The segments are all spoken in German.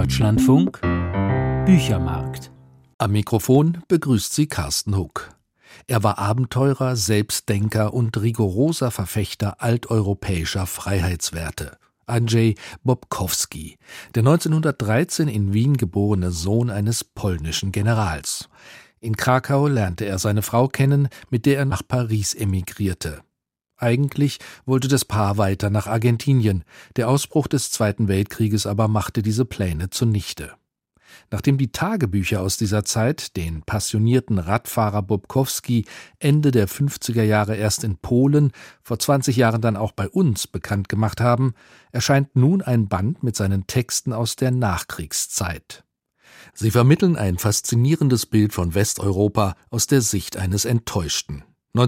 Deutschlandfunk Büchermarkt. Am Mikrofon begrüßt sie Carsten Huck. Er war Abenteurer, Selbstdenker und rigoroser Verfechter alteuropäischer Freiheitswerte. Andrzej Bobkowski, der 1913 in Wien geborene Sohn eines polnischen Generals. In Krakau lernte er seine Frau kennen, mit der er nach Paris emigrierte. Eigentlich wollte das Paar weiter nach Argentinien, der Ausbruch des Zweiten Weltkrieges aber machte diese Pläne zunichte. Nachdem die Tagebücher aus dieser Zeit den passionierten Radfahrer Bobkowski Ende der 50er Jahre erst in Polen, vor 20 Jahren dann auch bei uns bekannt gemacht haben, erscheint nun ein Band mit seinen Texten aus der Nachkriegszeit. Sie vermitteln ein faszinierendes Bild von Westeuropa aus der Sicht eines Enttäuschten.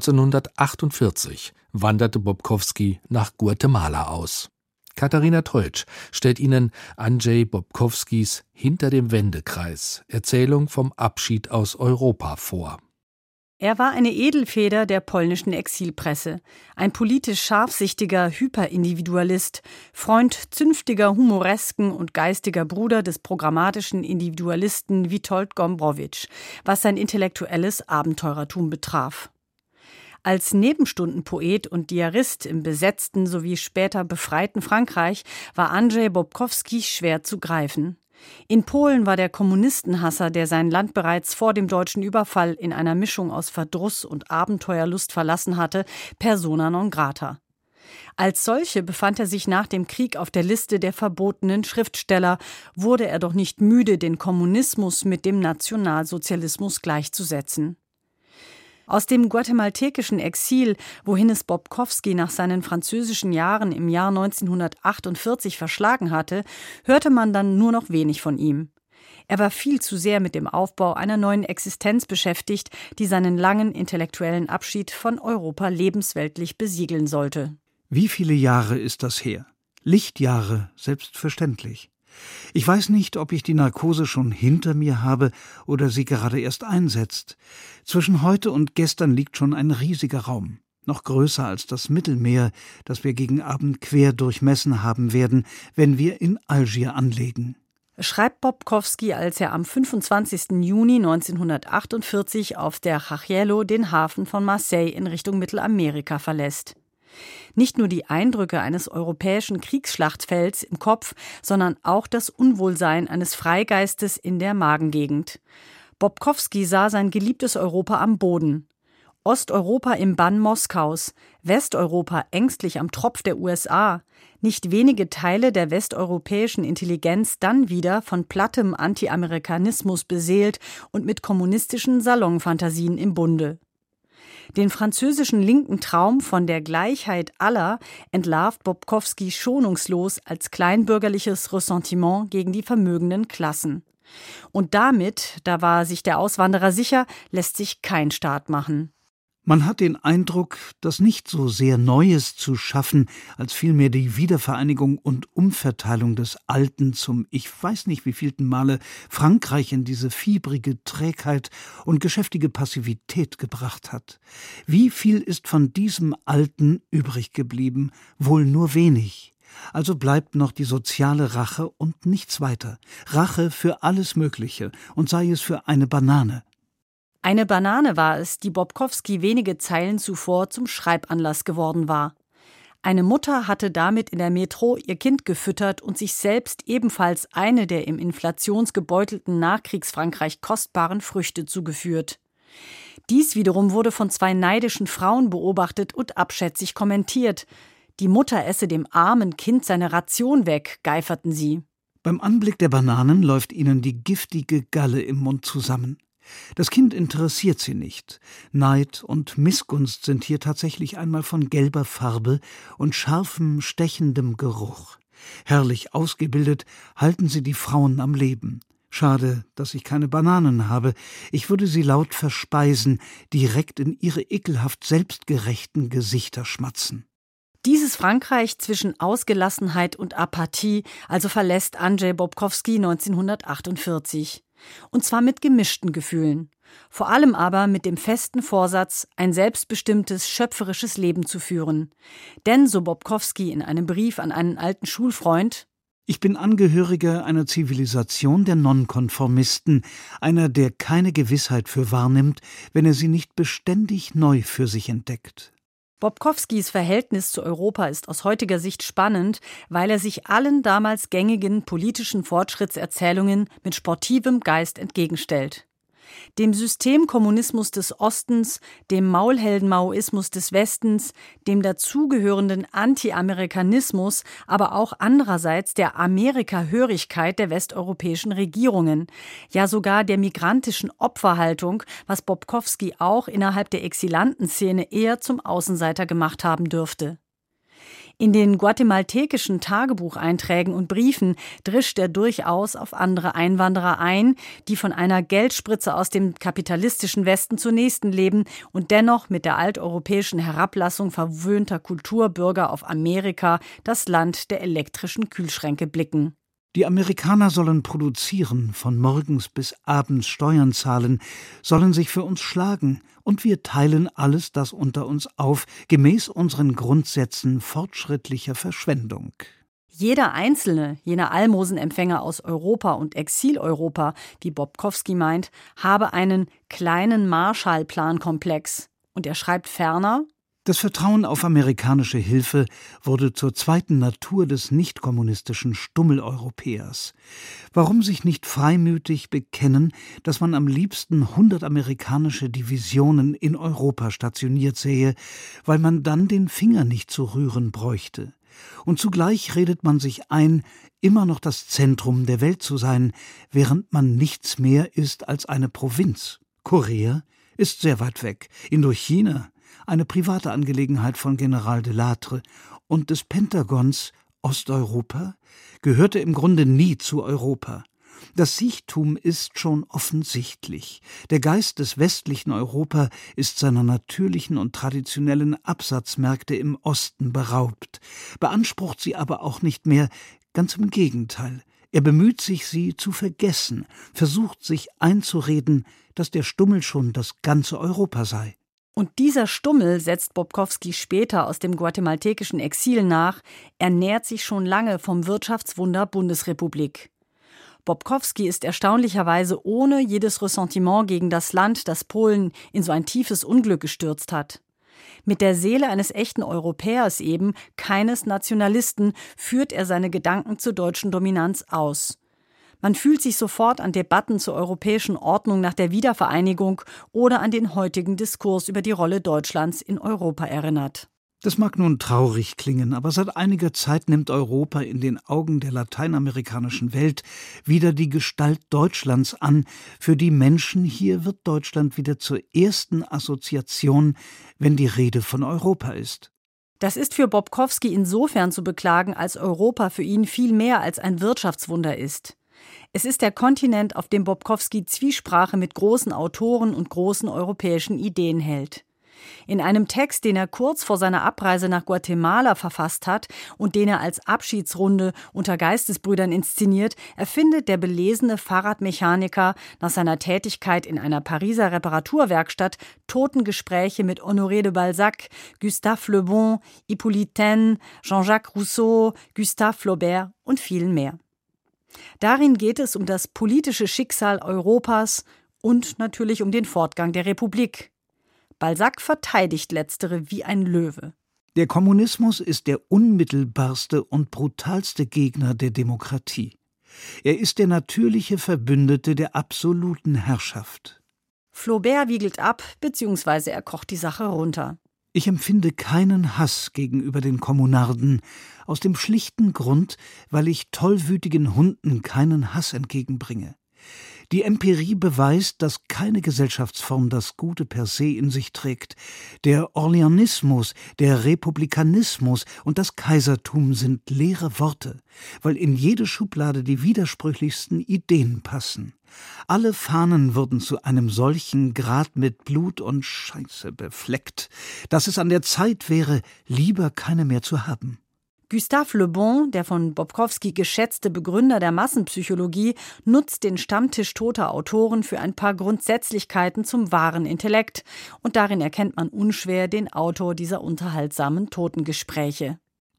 1948 wanderte Bobkowski nach Guatemala aus. Katharina Teutsch stellt Ihnen Andrzej Bobkowskis Hinter dem Wendekreis, Erzählung vom Abschied aus Europa vor. Er war eine Edelfeder der polnischen Exilpresse, ein politisch scharfsichtiger Hyperindividualist, Freund zünftiger Humoresken und geistiger Bruder des programmatischen Individualisten Witold Gombrowicz, was sein intellektuelles Abenteurertum betraf. Als Nebenstundenpoet und Diarist im besetzten sowie später befreiten Frankreich war Andrzej Bobkowski schwer zu greifen. In Polen war der Kommunistenhasser, der sein Land bereits vor dem deutschen Überfall in einer Mischung aus Verdruss und Abenteuerlust verlassen hatte, persona non grata. Als solche befand er sich nach dem Krieg auf der Liste der verbotenen Schriftsteller, wurde er doch nicht müde, den Kommunismus mit dem Nationalsozialismus gleichzusetzen. Aus dem guatemaltekischen Exil, wohin es Bobkowski nach seinen französischen Jahren im Jahr 1948 verschlagen hatte, hörte man dann nur noch wenig von ihm. Er war viel zu sehr mit dem Aufbau einer neuen Existenz beschäftigt, die seinen langen intellektuellen Abschied von Europa lebensweltlich besiegeln sollte. Wie viele Jahre ist das her? Lichtjahre, selbstverständlich. Ich weiß nicht, ob ich die Narkose schon hinter mir habe oder sie gerade erst einsetzt. Zwischen heute und gestern liegt schon ein riesiger Raum, noch größer als das Mittelmeer, das wir gegen Abend quer durchmessen haben werden, wenn wir in Algier anlegen. Schreibt Bobkowski, als er am 25. Juni 1948 auf der Jagüelo den Hafen von Marseille in Richtung Mittelamerika verlässt. Nicht nur die Eindrücke eines europäischen Kriegsschlachtfelds im Kopf, sondern auch das Unwohlsein eines Freigeistes in der Magengegend. Bobkowski sah sein geliebtes Europa am Boden. Osteuropa im Bann Moskaus, Westeuropa ängstlich am Tropf der USA, nicht wenige Teile der westeuropäischen Intelligenz dann wieder von plattem Anti-Amerikanismus beseelt und mit kommunistischen Salonfantasien im Bunde. Den französischen linken Traum von der Gleichheit aller entlarvt Bobkowski schonungslos als kleinbürgerliches Ressentiment gegen die vermögenden Klassen. Und damit, da war sich der Auswanderer sicher, lässt sich kein Staat machen. Man hat den Eindruck, dass nicht so sehr Neues zu schaffen, als vielmehr die Wiedervereinigung und Umverteilung des Alten zum ich weiß nicht wievielten Male Frankreich in diese fiebrige Trägheit und geschäftige Passivität gebracht hat. Wie viel ist von diesem Alten übrig geblieben? Wohl nur wenig. Also bleibt noch die soziale Rache und nichts weiter. Rache für alles Mögliche und sei es für eine Banane. Eine Banane war es, die Bobkowski wenige Zeilen zuvor zum Schreibanlass geworden war. Eine Mutter hatte damit in der Metro ihr Kind gefüttert und sich selbst ebenfalls eine der im inflationsgebeutelten Nachkriegsfrankreich kostbaren Früchte zugeführt. Dies wiederum wurde von zwei neidischen Frauen beobachtet und abschätzig kommentiert. Die Mutter esse dem armen Kind seine Ration weg, geiferten sie. Beim Anblick der Bananen läuft ihnen die giftige Galle im Mund zusammen. Das Kind interessiert sie nicht. Neid und Missgunst sind hier tatsächlich einmal von gelber Farbe und scharfem, stechendem Geruch. Herrlich ausgebildet halten sie die Frauen am Leben. Schade, dass ich keine Bananen habe. Ich würde sie laut verspeisen, direkt in ihre ekelhaft selbstgerechten Gesichter schmatzen. Dieses Frankreich zwischen Ausgelassenheit und Apathie also verlässt Andrzej Bobkowski 1948. Und zwar mit gemischten Gefühlen. Vor allem aber mit dem festen Vorsatz, ein selbstbestimmtes, schöpferisches Leben zu führen. Denn, so Bobkowski in einem Brief an einen alten Schulfreund, Ich bin Angehöriger einer Zivilisation der Nonkonformisten, einer, der keine Gewissheit für wahrnimmt, wenn er sie nicht beständig neu für sich entdeckt. Bobkowskis Verhältnis zu Europa ist aus heutiger Sicht spannend, weil er sich allen damals gängigen politischen Fortschrittserzählungen mit sportivem Geist entgegenstellt. Dem Systemkommunismus des Ostens, dem Maulhelden-Maoismus des Westens, dem dazugehörenden Anti-Amerikanismus, aber auch andererseits der Amerika-Hörigkeit der westeuropäischen Regierungen, ja sogar der migrantischen Opferhaltung, was Bobkowski auch innerhalb der Exilantenszene eher zum Außenseiter gemacht haben dürfte. In den guatemaltekischen Tagebucheinträgen und Briefen drischt er durchaus auf andere Einwanderer ein, die von einer Geldspritze aus dem kapitalistischen Westen zur nächsten leben und dennoch mit der alteuropäischen Herablassung verwöhnter Kulturbürger auf Amerika, das Land der elektrischen Kühlschränke, blicken. Die Amerikaner sollen produzieren, von morgens bis abends Steuern zahlen, sollen sich für uns schlagen, und wir teilen alles das unter uns auf, gemäß unseren Grundsätzen fortschrittlicher Verschwendung. Jeder einzelne jener Almosenempfänger aus Europa und Exil-Europa, wie Bobkowski meint, habe einen kleinen Marshallplan-Komplex. Und er schreibt ferner: Das Vertrauen auf amerikanische Hilfe wurde zur zweiten Natur des nicht-kommunistischen Stummeleuropäers. Warum sich nicht freimütig bekennen, dass man am liebsten 100 amerikanische Divisionen in Europa stationiert sähe, weil man dann den Finger nicht zu rühren bräuchte? Und zugleich redet man sich ein, immer noch das Zentrum der Welt zu sein, während man nichts mehr ist als eine Provinz. Korea ist sehr weit weg, Indochina eine private Angelegenheit von General de Lattre, und des Pentagons Osteuropa gehörte im Grunde nie zu Europa. Das Siechtum ist schon offensichtlich. Der Geist des westlichen Europa ist seiner natürlichen und traditionellen Absatzmärkte im Osten beraubt, beansprucht sie aber auch nicht mehr, ganz im Gegenteil. Er bemüht sich, sie zu vergessen, versucht sich einzureden, dass der Stummel schon das ganze Europa sei. Und dieser Stummel, setzt Bobkowski später aus dem guatemaltekischen Exil nach, ernährt sich schon lange vom Wirtschaftswunder Bundesrepublik. Bobkowski ist erstaunlicherweise ohne jedes Ressentiment gegen das Land, das Polen in so ein tiefes Unglück gestürzt hat. Mit der Seele eines echten Europäers eben, keines Nationalisten, führt er seine Gedanken zur deutschen Dominanz aus. Man fühlt sich sofort an Debatten zur europäischen Ordnung nach der Wiedervereinigung oder an den heutigen Diskurs über die Rolle Deutschlands in Europa erinnert. Das mag nun traurig klingen, aber seit einiger Zeit nimmt Europa in den Augen der lateinamerikanischen Welt wieder die Gestalt Deutschlands an. Für die Menschen hier wird Deutschland wieder zur ersten Assoziation, wenn die Rede von Europa ist. Das ist für Bobkowski insofern zu beklagen, als Europa für ihn viel mehr als ein Wirtschaftswunder ist. Es ist der Kontinent, auf dem Bobkowski Zwiesprache mit großen Autoren und großen europäischen Ideen hält. In einem Text, den er kurz vor seiner Abreise nach Guatemala verfasst hat und den er als Abschiedsrunde unter Geistesbrüdern inszeniert, erfindet der belesene Fahrradmechaniker nach seiner Tätigkeit in einer Pariser Reparaturwerkstatt Totengespräche mit Honoré de Balzac, Gustave Le Bon, Hippolyte Taine, Jean-Jacques Rousseau, Gustave Flaubert und vielen mehr. Darin geht es um das politische Schicksal Europas und natürlich um den Fortgang der Republik. Balzac verteidigt letztere wie ein Löwe. Der Kommunismus ist der unmittelbarste und brutalste Gegner der Demokratie. Er ist der natürliche Verbündete der absoluten Herrschaft. Flaubert wiegelt ab, bzw. er kocht die Sache runter. Ich empfinde keinen Hass gegenüber den Kommunarden, aus dem schlichten Grund, weil ich tollwütigen Hunden keinen Hass entgegenbringe. Die Empirie beweist, dass keine Gesellschaftsform das Gute per se in sich trägt. Der Orleanismus, der Republikanismus und das Kaisertum sind leere Worte, weil in jede Schublade die widersprüchlichsten Ideen passen. Alle Fahnen wurden zu einem solchen Grad mit Blut und Scheiße befleckt, dass es an der Zeit wäre, lieber keine mehr zu haben. Gustave Le Bon, der von Bobkowski geschätzte Begründer der Massenpsychologie, nutzt den Stammtisch toter Autoren für ein paar Grundsätzlichkeiten zum wahren Intellekt. Und darin erkennt man unschwer den Autor dieser unterhaltsamen Totengespräche.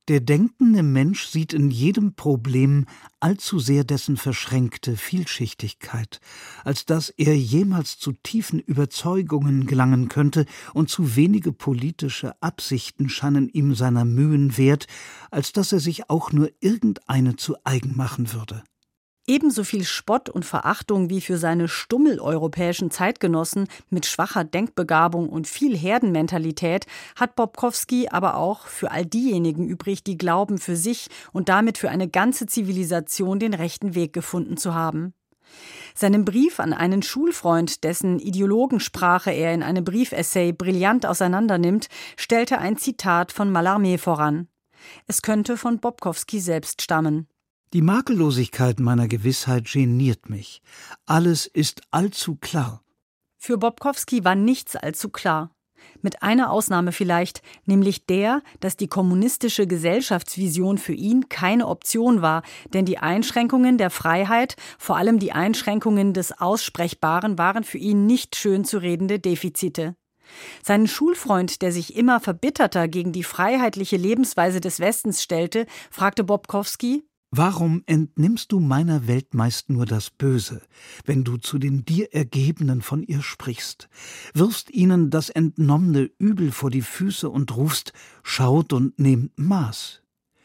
Der denkende Mensch sieht in jedem Problem allzu sehr dessen verschränkte Vielschichtigkeit, als dass er jemals zu tiefen Überzeugungen gelangen könnte, und zu wenige politische Absichten scheinen ihm seiner Mühen wert, als dass er sich auch nur irgendeine zu eigen machen würde. Ebenso viel Spott und Verachtung wie für seine stummeleuropäischen Zeitgenossen mit schwacher Denkbegabung und viel Herdenmentalität hat Bobkowski aber auch für all diejenigen übrig, die glauben, für sich und damit für eine ganze Zivilisation den rechten Weg gefunden zu haben. Seinem Brief an einen Schulfreund, dessen Ideologensprache er in einem Briefessay brillant auseinandernimmt, stellte ein Zitat von Mallarmé voran. Es könnte von Bobkowski selbst stammen. Die Makellosigkeit meiner Gewissheit geniert mich. Alles ist allzu klar. Für Bobkowski war nichts allzu klar. Mit einer Ausnahme vielleicht, nämlich der, dass die kommunistische Gesellschaftsvision für ihn keine Option war, denn die Einschränkungen der Freiheit, vor allem die Einschränkungen des Aussprechbaren, waren für ihn nicht schön zu redende Defizite. Seinen Schulfreund, der sich immer verbitterter gegen die freiheitliche Lebensweise des Westens stellte, fragte Bobkowski: Warum entnimmst du meiner Welt meist nur das Böse, wenn du zu den dir Ergebenen von ihr sprichst, wirfst ihnen das entnommene Übel vor die Füße und rufst: Schaut und nehmt Maß?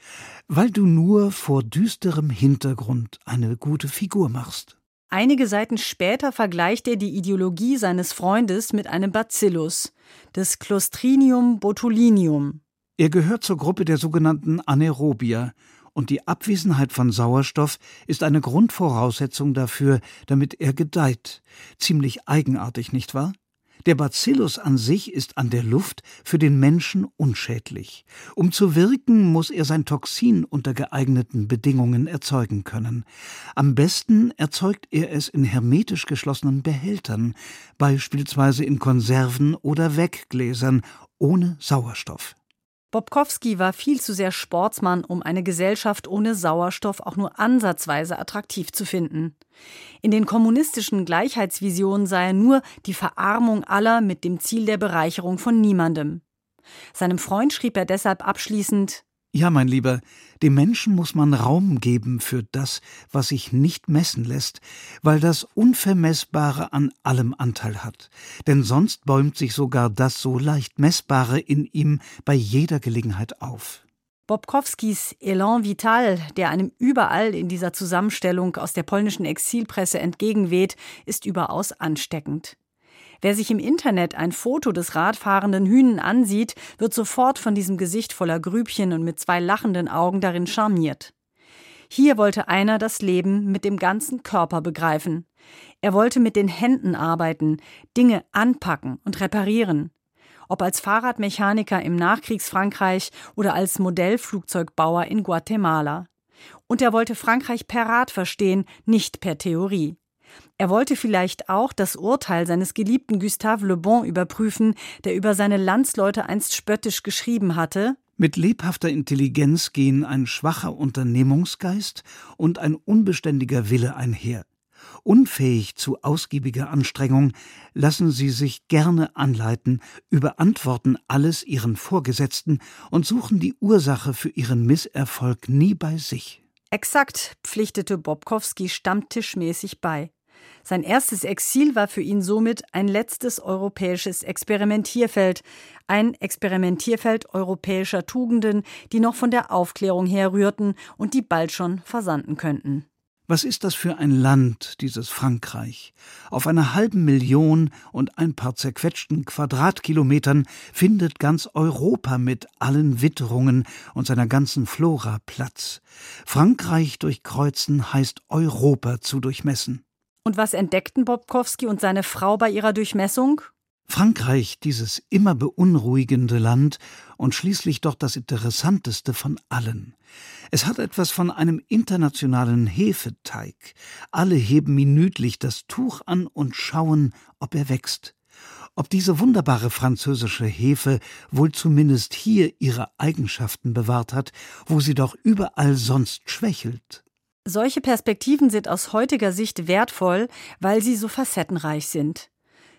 Weil du nur vor düsterem Hintergrund eine gute Figur machst. Einige Seiten später vergleicht er die Ideologie seines Freundes mit einem Bacillus, des Clostridium botulinum. Er gehört zur Gruppe der sogenannten Anaerobier, und die Abwesenheit von Sauerstoff ist eine Grundvoraussetzung dafür, damit er gedeiht. Ziemlich eigenartig, nicht wahr? Der Bacillus an sich ist an der Luft für den Menschen unschädlich. Um zu wirken, muss er sein Toxin unter geeigneten Bedingungen erzeugen können. Am besten erzeugt er es in hermetisch geschlossenen Behältern, beispielsweise in Konserven oder Weggläsern, ohne Sauerstoff. Bobkowski war viel zu sehr Sportsmann, um eine Gesellschaft ohne Sauerstoff auch nur ansatzweise attraktiv zu finden. In den kommunistischen Gleichheitsvisionen sah er nur die Verarmung aller mit dem Ziel der Bereicherung von niemandem. Seinem Freund schrieb er deshalb abschließend: Ja, mein Lieber, dem Menschen muss man Raum geben für das, was sich nicht messen lässt, weil das Unvermessbare an allem Anteil hat. Denn sonst bäumt sich sogar das so leicht Messbare in ihm bei jeder Gelegenheit auf. Bobkowskis Elan vital, der einem überall in dieser Zusammenstellung aus der polnischen Exilpresse entgegenweht, ist überaus ansteckend. Wer sich im Internet ein Foto des radfahrenden Hünen ansieht, wird sofort von diesem Gesicht voller Grübchen und mit 2 lachenden Augen darin charmiert. Hier wollte einer das Leben mit dem ganzen Körper begreifen. Er wollte mit den Händen arbeiten, Dinge anpacken und reparieren. Ob als Fahrradmechaniker im Nachkriegsfrankreich oder als Modellflugzeugbauer in Guatemala. Und er wollte Frankreich per Rat verstehen, nicht per Theorie. Er wollte vielleicht auch das Urteil seines geliebten Gustave Le Bon überprüfen, der über seine Landsleute einst spöttisch geschrieben hatte: Mit lebhafter Intelligenz gehen ein schwacher Unternehmungsgeist und ein unbeständiger Wille einher. Unfähig zu ausgiebiger Anstrengung lassen sie sich gerne anleiten, überantworten alles ihren Vorgesetzten und suchen die Ursache für ihren Misserfolg nie bei sich. Exakt, pflichtete Bobkowski stammtischmäßig bei. Sein erstes Exil war für ihn somit ein letztes europäisches Experimentierfeld, ein Experimentierfeld europäischer Tugenden, die noch von der Aufklärung herrührten und die bald schon versanden könnten. Was ist das für ein Land, dieses Frankreich? Auf einer halben Million und ein paar zerquetschten Quadratkilometern findet ganz Europa mit allen Witterungen und seiner ganzen Flora Platz. Frankreich durchkreuzen heißt Europa zu durchmessen. Und was entdeckten Bobkowski und seine Frau bei ihrer Durchmessung? Frankreich, dieses immer beunruhigende Land und schließlich doch das Interessanteste von allen. Es hat etwas von einem internationalen Hefeteig. Alle heben minütlich das Tuch an und schauen, ob er wächst. Ob diese wunderbare französische Hefe wohl zumindest hier ihre Eigenschaften bewahrt hat, wo sie doch überall sonst schwächelt. Solche Perspektiven sind aus heutiger Sicht wertvoll, weil sie so facettenreich sind.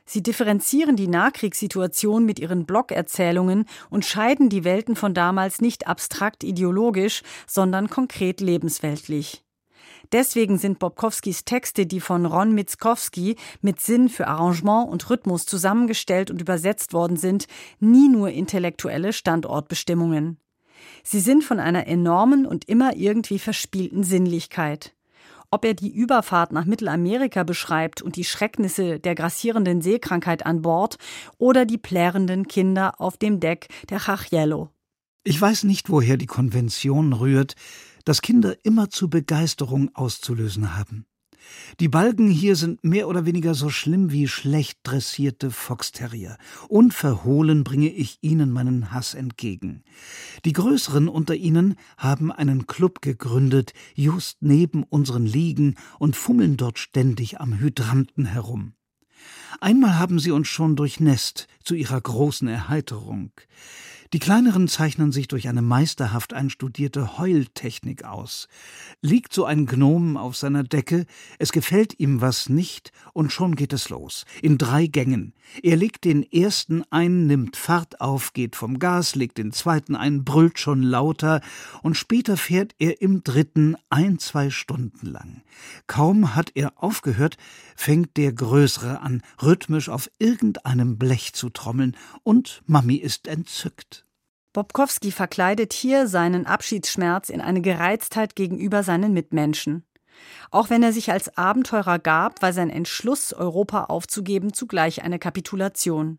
Sie differenzieren die Nachkriegssituation mit ihren Blog-Erzählungen und scheiden die Welten von damals nicht abstrakt ideologisch, sondern konkret lebensweltlich. Deswegen sind Bobkowskis Texte, die von Ron Mickowski mit Sinn für Arrangement und Rhythmus zusammengestellt und übersetzt worden sind, nie nur intellektuelle Standortbestimmungen. Sie sind von einer enormen und immer irgendwie verspielten Sinnlichkeit. Ob er die Überfahrt nach Mittelamerika beschreibt und die Schrecknisse der grassierenden Seekrankheit an Bord oder die plärrenden Kinder auf dem Deck der Chachiello. Ich weiß nicht, woher die Konvention rührt, dass Kinder immer zu Begeisterung auszulösen haben. Die Balken hier sind mehr oder weniger so schlimm wie schlecht dressierte Foxterrier. Unverhohlen bringe ich ihnen meinen Hass entgegen. Die Größeren unter ihnen haben einen Club gegründet, just neben unseren Liegen, und fummeln dort ständig am Hydranten herum. Einmal haben sie uns schon durchnässt, zu ihrer großen Erheiterung. Die Kleineren zeichnen sich durch eine meisterhaft einstudierte Heultechnik aus. Liegt so ein Gnom auf seiner Decke, es gefällt ihm was nicht, und schon geht es los. In 3 Gängen. Er legt den ersten ein, nimmt Fahrt auf, geht vom Gas, legt den zweiten ein, brüllt schon lauter, und später fährt er im 3. 1-2 Stunden lang. Kaum hat er aufgehört, fängt der Größere an, rhythmisch auf irgendeinem Blech zu trommeln, und Mami ist entzückt. Bobkowski verkleidet hier seinen Abschiedsschmerz in eine Gereiztheit gegenüber seinen Mitmenschen. Auch wenn er sich als Abenteurer gab, war sein Entschluss, Europa aufzugeben, zugleich eine Kapitulation.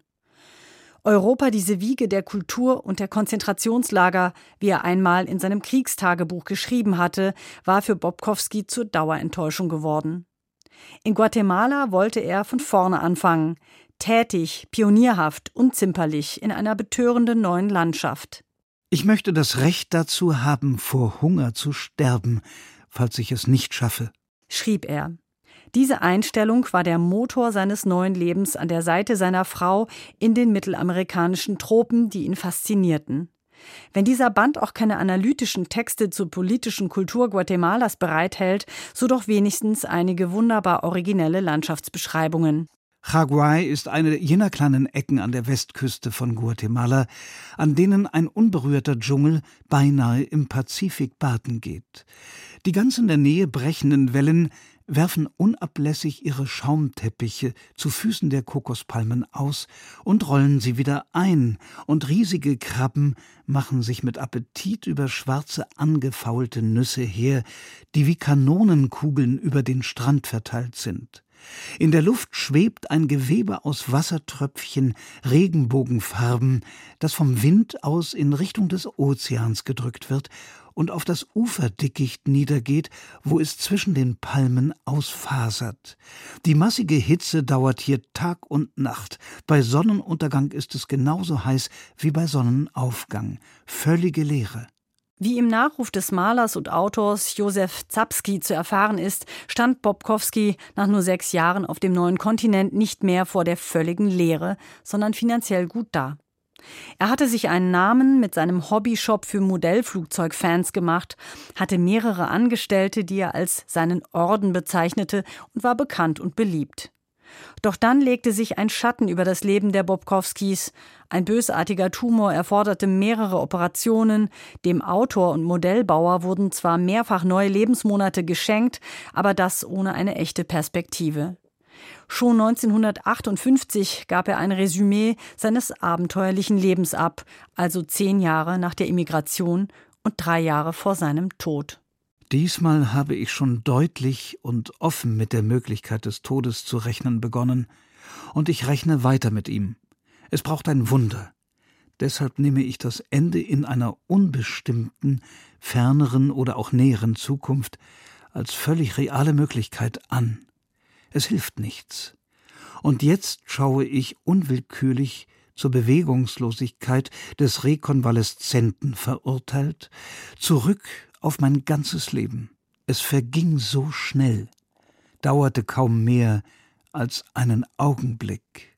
Europa, diese Wiege der Kultur und der Konzentrationslager, wie er einmal in seinem Kriegstagebuch geschrieben hatte, war für Bobkowski zur Dauerenttäuschung geworden. In Guatemala wollte er von vorne anfangen, tätig, pionierhaft, unzimperlich in einer betörenden neuen Landschaft. Ich möchte das Recht dazu haben, vor Hunger zu sterben, falls ich es nicht schaffe, schrieb er. Diese Einstellung war der Motor seines neuen Lebens an der Seite seiner Frau in den mittelamerikanischen Tropen, die ihn faszinierten. Wenn dieser Band auch keine analytischen Texte zur politischen Kultur Guatemalas bereithält, so doch wenigstens einige wunderbar originelle Landschaftsbeschreibungen. Jaguay ist eine jener kleinen Ecken an der Westküste von Guatemala, an denen ein unberührter Dschungel beinahe im Pazifik baden geht. Die ganz in der Nähe brechenden Wellen werfen unablässig ihre Schaumteppiche zu Füßen der Kokospalmen aus und rollen sie wieder ein, und riesige Krabben machen sich mit Appetit über schwarze, angefaulte Nüsse her, die wie Kanonenkugeln über den Strand verteilt sind. In der Luft schwebt ein Gewebe aus Wassertröpfchen, Regenbogenfarben, das vom Wind aus in Richtung des Ozeans gedrückt wird und auf das Uferdickicht niedergeht, wo es zwischen den Palmen ausfasert. Die massige Hitze dauert hier Tag und Nacht. Bei Sonnenuntergang ist es genauso heiß wie bei Sonnenaufgang. Völlige Leere. Wie im Nachruf des Malers und Autors Josef Zapski zu erfahren ist, stand Bobkowski nach nur 6 Jahren auf dem neuen Kontinent nicht mehr vor der völligen Leere, sondern finanziell gut da. Er hatte sich einen Namen mit seinem Hobbyshop für Modellflugzeugfans gemacht, hatte mehrere Angestellte, die er als seinen Orden bezeichnete, und war bekannt und beliebt. Doch dann legte sich ein Schatten über das Leben der Bobkowskis. Ein bösartiger Tumor erforderte mehrere Operationen. Dem Autor und Modellbauer wurden zwar mehrfach neue Lebensmonate geschenkt, aber das ohne eine echte Perspektive. Schon 1958 gab er ein Resümee seines abenteuerlichen Lebens ab, also 10 Jahre nach der Emigration und 3 Jahre vor seinem Tod. Diesmal habe ich schon deutlich und offen mit der Möglichkeit des Todes zu rechnen begonnen, und ich rechne weiter mit ihm. Es braucht ein Wunder. Deshalb nehme ich das Ende in einer unbestimmten, ferneren oder auch näheren Zukunft als völlig reale Möglichkeit an. Es hilft nichts. Und jetzt schaue ich unwillkürlich zur Bewegungslosigkeit des Rekonvaleszenten verurteilt, zurück auf mein ganzes Leben. Es verging so schnell, dauerte kaum mehr als einen Augenblick.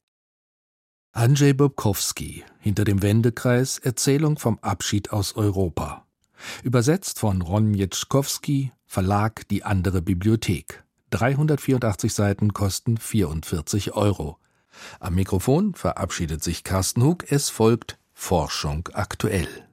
Andrzej Bobkowski, Hinter dem Wendekreis, Erzählung vom Abschied aus Europa. Übersetzt von Ron Mieczkowski, Verlag Die andere Bibliothek. 384 Seiten kosten 44 €. Am Mikrofon verabschiedet sich Carsten Hug. Es folgt Forschung aktuell.